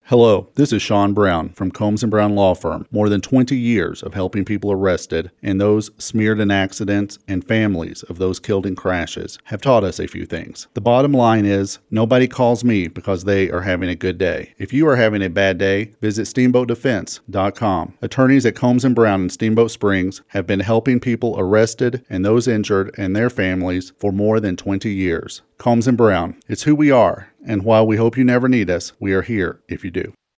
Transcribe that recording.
Hello, this is Sean Brown from Combs & Brown Law Firm. More than 20 years of helping people arrested and those smeared in accidents and families of those killed in crashes have taught us a few things. The bottom line is, nobody calls me because they are having a good day. If you are having a bad day, visit SteamboatDefense.com. Attorneys at Combs & Brown in Steamboat Springs have been helping people arrested and those injured and their families for more than 20 years. Combs & Brown, it's who we are, and while we hope you never need us, we are here if you do.